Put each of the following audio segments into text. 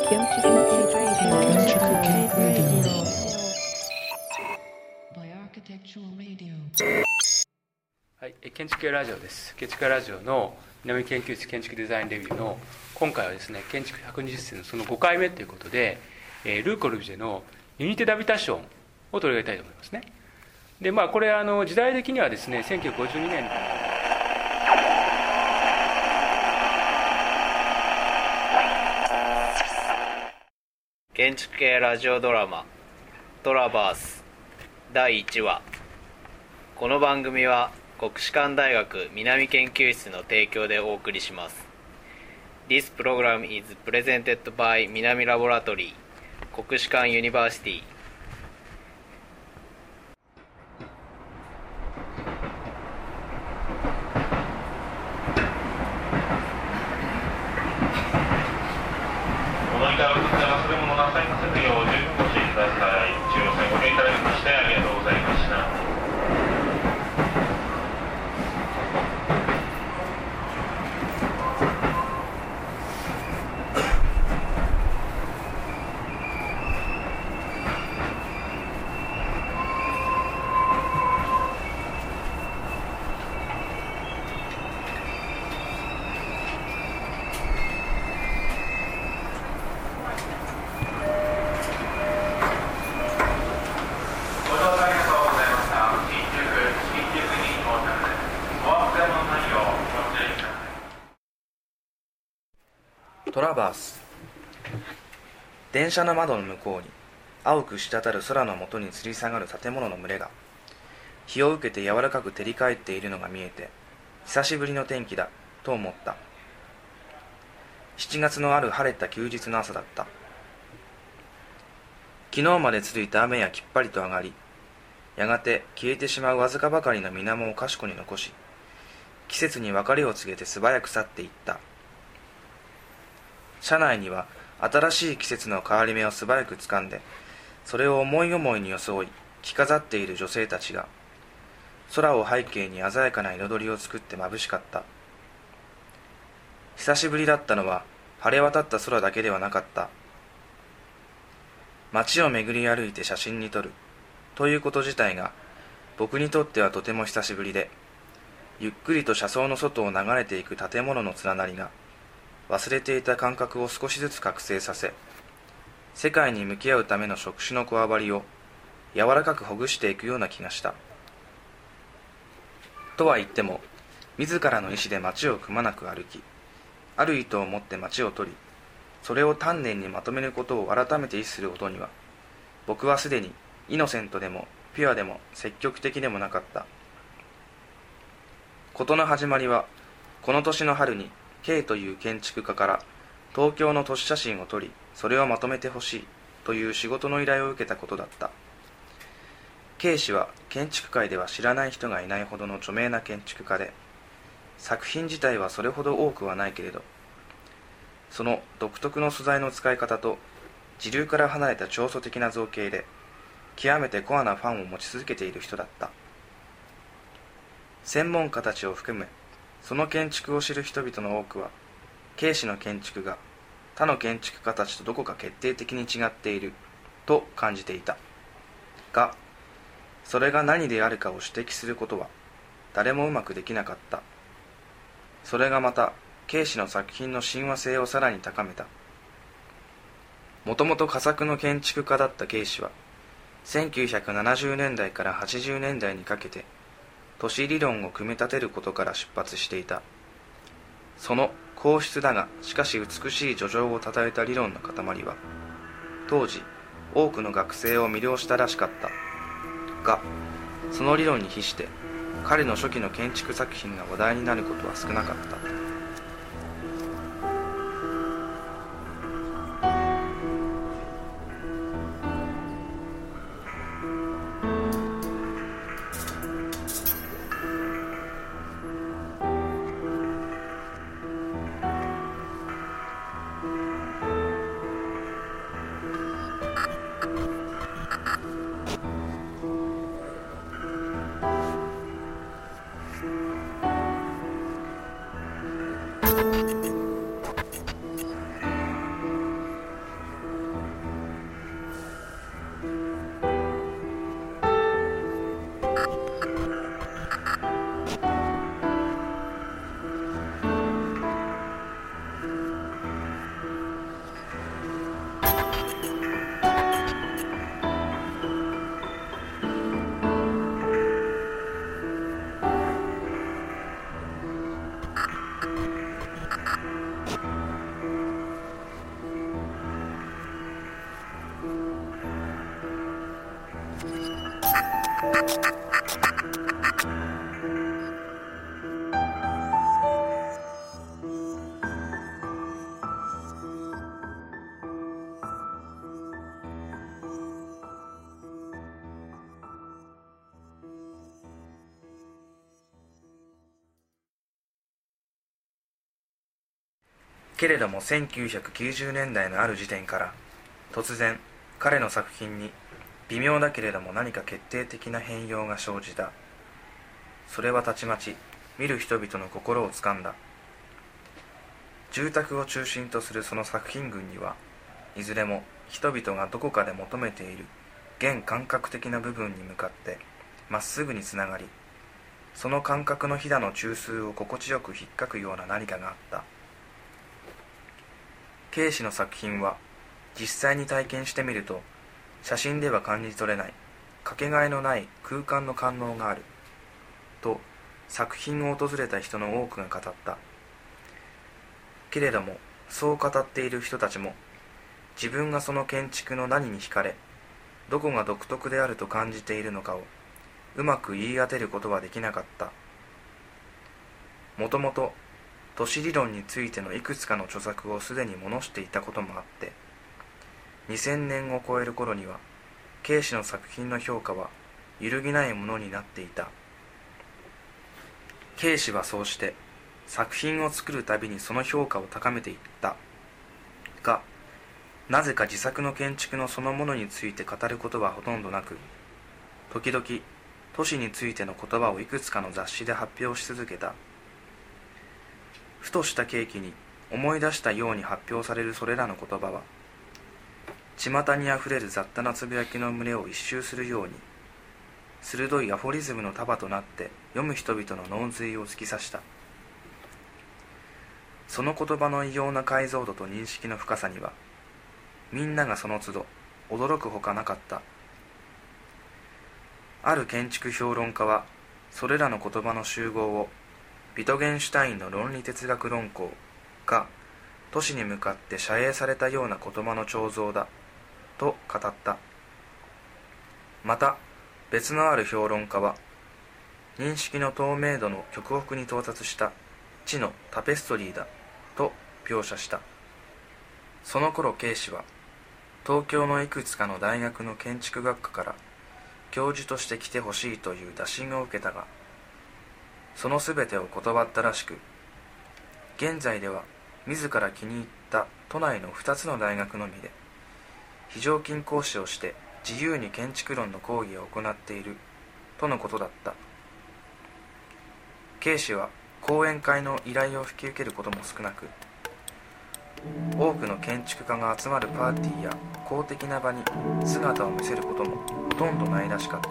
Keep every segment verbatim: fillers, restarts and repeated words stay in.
はい、建築系ラジオです。建築系ラジオの南研究室建築デザインレビューの今回はですね、建築ひゃくにじゅっせいのそのごかいめということで、えー、ルー・コルビュジエのユニテ・ダビタションを取り上げたいと思いますね。で、まあこれあの時代的にはですね、せんきゅうひゃくごじゅうにねん建築系ラジオドラマトラバースだいいちわ。この番組は国士舘大学南研究室の提供でお送りします。 This program is presented by 南ラボラトリー国士舘ユニバーシティ。 お乗り換えを続け忘れ物なさいませぬよう十分ご注意ください。中央線ご利用いただきましてありがとうございました。 トラバース。電車の窓の向こうに青く滴る空の下に吊り下がる建物の群れが日を受けて柔らかく照り返っているのが見えて、久しぶりの天気だと思った。しちがつのある晴れた休日の朝だった。昨日まで続いた雨やきっぱりと上がり、やがて消えてしまうわずかばかりの水面をかしこに残し、季節に別れを告げて素早く去っていった。車内には新しい季節の変わり目を素早く掴んで、それを思い思いに装い着飾っている女性たちが、空を背景に鮮やかな彩りを作って眩しかった。久しぶりだったのは晴れ渡った空だけではなかった。街を巡り歩いて写真に撮るということ自体が僕にとってはとても久しぶりで、ゆっくりと車窓の外を流れていく建物の連なりが忘れていた感覚を少しずつ覚醒させ、世界に向き合うための触手のこわばりを柔らかくほぐしていくような気がした。とは言っても、自らの意志で街をくまなく歩き、ある意図を持って街を取り、それを丹念にまとめることを改めて意識することには、僕はすでにイノセントでもピュアでも積極的でもなかった。事の始まりは、この年の春にK という建築家から東京の都市写真を撮り、それをまとめてほしいという仕事の依頼を受けたことだった。K 氏は建築界では知らない人がいないほどの著名な建築家で、作品自体はそれほど多くはないけれど、その独特の素材の使い方と時流から離れた超素的な造形で極めてコアなファンを持ち続けている人だった。専門家たちを含め、その建築を知る人々の多くは、K氏の建築が他の建築家たちとどこか決定的に違っていると感じていた。が、それが何であるかを指摘することは誰もうまくできなかった。それがまたK氏の作品の親和性をさらに高めた。もともと佳作の建築家だった K氏は、せんきゅうひゃくななじゅうねんだいからはちじゅうねんだいにかけて都市理論を組み立てることから出発していた。その硬質だがしかし美しい叙情をたたえた理論の塊は、当時多くの学生を魅了したらしかった。が、その理論に比して彼の初期の建築作品が話題になることは少なかった。 けれどもせんきゅうひゃくきゅうじゅうねんだいのある時点から突然彼の作品に微妙だけれども何か決定的な変容が生じた。それはたちまち見る人々の心をつかんだ。住宅を中心とするその作品群にはいずれも人々がどこかで求めている現感覚的な部分に向かってまっすぐにつながり、その感覚のひだの中枢を心地よく引っかくような何かがあった。ケーシの作品は実際に体験してみると写真では感じ取れないかけがえのない空間の感能があると作品を訪れた人の多くが語った。けれどもそう語っている人たちも自分がその建築の何に惹かれどこが独特であると感じているのかをうまく言い当てることはできなかった。もともと都市理論についてのいくつかの著作をすでに模していたこともあってにせんねんを超える頃にはケーシの作品の評価は揺るぎないものになっていた。ケーシはそうして作品を作るたびにその評価を高めていったが、なぜか自作の建築のそのものについて語ることはほとんどなく、時々都市についての言葉をいくつかの雑誌で発表し続けた。ふとした契機に思い出したように発表されるそれらの言葉は巷にあふれる雑多なつぶやきの群れを一周するように鋭いアフォリズムの束となって読む人々の脳髄を突き刺した。その言葉の異様な解像度と認識の深さにはみんながその都度驚くほかなかった。ある建築評論家はそれらの言葉の集合をビトゲンシュタインの論理哲学論考が都市に向かって遮影されたような言葉の彫像だと語った。また別のある評論家は認識の透明度の極北に到達した知のタペストリーだと描写した。その頃ケーシは東京のいくつかの大学の建築学科から教授として来てほしいという打診を受けたがそのすべてを断ったらしく、現在では自ら気に入った都内のふたつの大学のみで非常勤講師をして自由に建築論の講義を行っているとのことだった。ケーシは講演会の依頼を引き受けることも少なく、多くの建築家が集まるパーティーや公的な場に姿を見せることもほとんどないらしかった。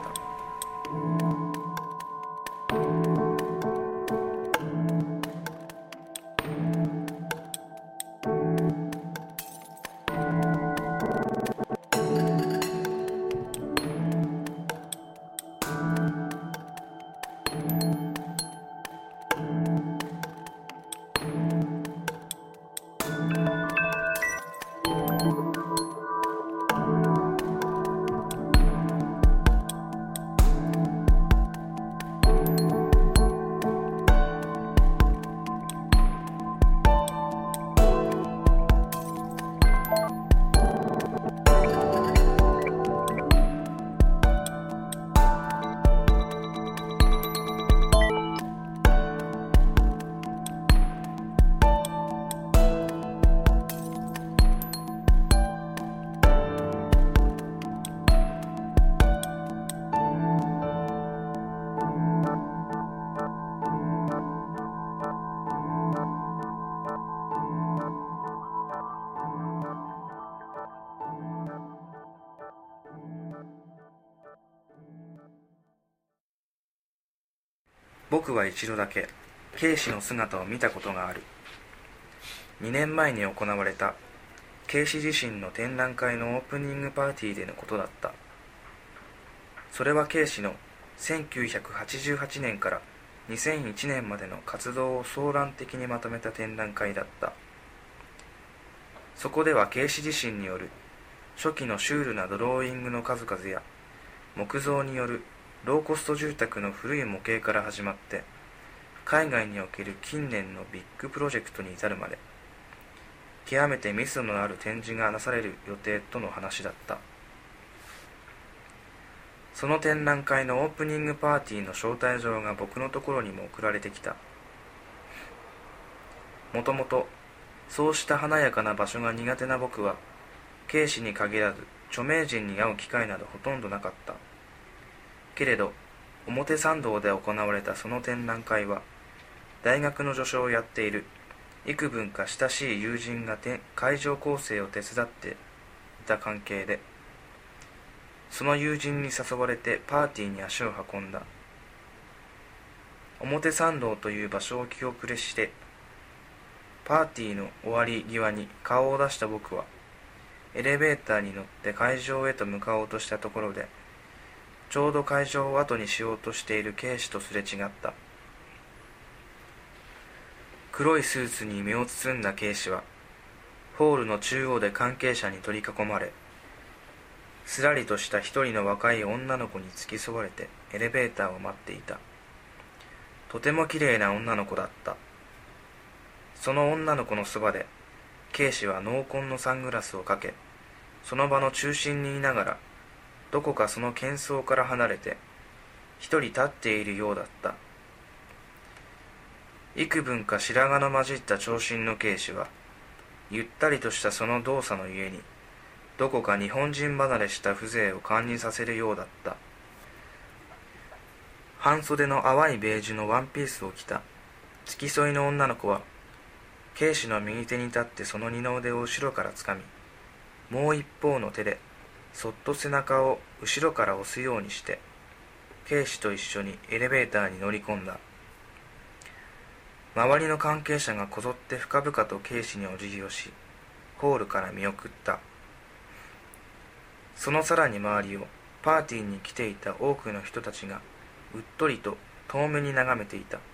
僕は一度だけケーシの姿を見たことがある。にねんまえに行われたケーシ自身の展覧会のオープニングパーティーでのことだった。それはケーシのせんきゅうひゃくはちじゅうはちねんからにせんいちねんまでの活動を総覧的にまとめた展覧会だった。そこではケーシ自身による初期のシュールなドローイングの数々や木造によるローコスト住宅の古い模型から始まって海外における近年のビッグプロジェクトに至るまで、極めてミスのある展示がなされる予定との話だった。その展覧会のオープニングパーティーの招待状が僕のところにも送られてきた。もともとそうした華やかな場所が苦手な僕は、K氏に限らず著名人に会う機会などほとんどなかった。けれど表参道で行われたその展覧会は、大学の助手をやっている幾分か親しい友人が会場構成を手伝っていた関係で、その友人に誘われてパーティーに足を運んだ。表参道という場所を気遅れして、パーティーの終わり際に顔を出した僕は、エレベーターに乗って会場へと向かおうとしたところで、ちょうど会場を後にしようとしているK氏とすれ違った。黒いスーツに身を包んだK氏は、ホールの中央で関係者に取り囲まれ、すらりとした一人の若い女の子に付き添われてエレベーターを待っていた。とてもきれいな女の子だった。その女の子のそばで、K氏は濃紺のサングラスをかけ、その場の中心にいながら、どこかその喧騒から離れて、一人立っているようだった。幾分か白髪の混じった長身のK氏は、ゆったりとしたその動作のゆえに、どこか日本人離れした風情を感じさせるようだった。半袖の淡いベージュのワンピースを着た付き添いの女の子は、K氏の右手に立ってその二の腕を後ろからつかみ、もう一方の手でそっと背中を後ろから押すようにして、K氏と一緒にエレベーターに乗り込んだ。周りの関係者がこぞって深々とK氏にお辞儀をし、ホールから見送った。そのさらに周りをパーティーに来ていた多くの人たちがうっとりと遠目に眺めていた。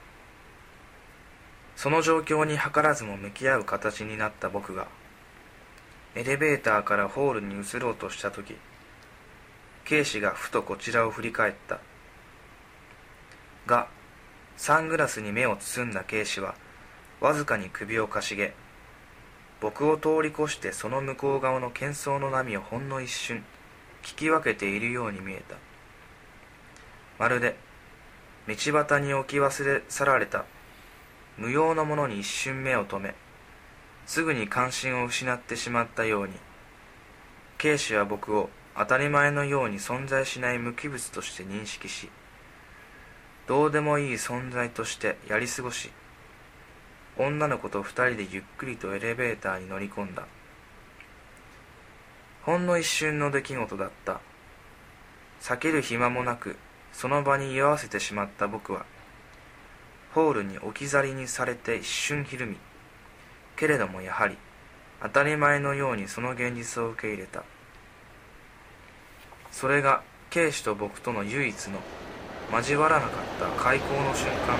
その状況に図らずも向き合う形になった僕が、エレベーターからホールに移ろうとしたとき、K氏がふとこちらを振り返った。が、サングラスに目を包んだK氏は、わずかに首をかしげ、僕を通り越してその向こう側の喧騒の波をほんの一瞬、聞き分けているように見えた。まるで、道端に置き忘れ去られた、無用のものに一瞬目を留め、すぐに関心を失ってしまったように、K氏は僕を当たり前のように存在しない無機物として認識し、どうでもいい存在としてやり過ごし、女の子と二人でゆっくりとエレベーターに乗り込んだ。ほんの一瞬の出来事だった。避ける暇もなく、その場に居合わせてしまった僕は、ホールに置き去りにされて一瞬ひるみ、けれどもやはり、当たり前のようにその現実を受け入れた。それがK氏と僕との唯一の交わらなかった開口の瞬間だった。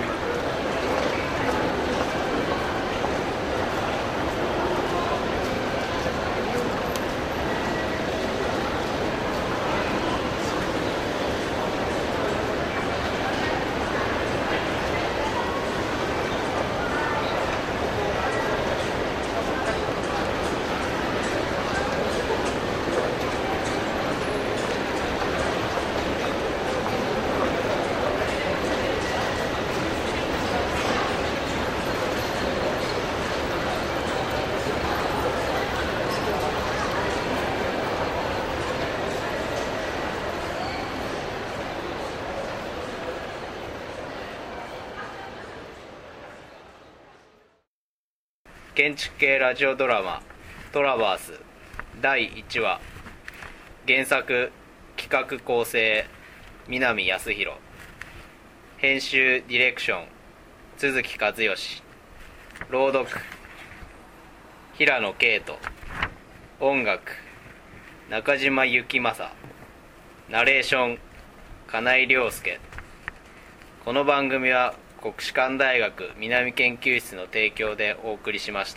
建築系ラジオドラマトラバースだいいちわ、原作企画構成南康弘、編集ディレクション都築和義、朗読平野啓人、音楽中島幸正、ナレーション金井亮介。この番組は国士舘大学南研究室の提供でお送りしました。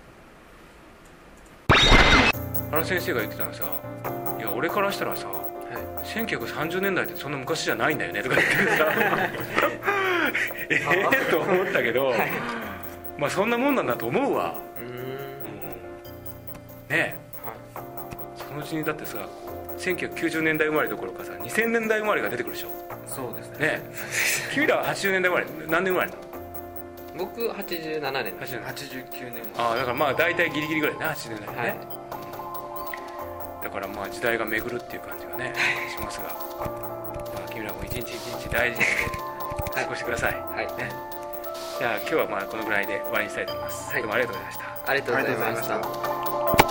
あの先生が言ってたのさ、いや俺からしたらさ、 はせんきゅうひゃくさんじゅうねんだいってそんな昔じゃないんだよねとか言ってさええと思ったけど、はい、まあそんなもんなんだと思うわ。うーん、うん、ねえ、はい、そのうちにだってさせんきゅうひゃくきゅうじゅうねんだい生まれどころかさにせんねんだい生まれが出てくるでしょ。 そうですね。 ねえ君らははちじゅうねんだい生まれ、何年生まれなの？ 僕はちじゅうななねんです。 はちじゅうきゅうねん。 ああ、だからまあ大体ギリギリぐらいね、はちじゅうねんだいね、はい、だからまあ時代が巡るっていう感じがねしますが、まあ、君らも一日一日大事にして過ごしてください、はいね、じゃあ今日はまあこのぐらいで終わりにしたいと思います、はい、どうもありがとうございました。 ありがとうございました。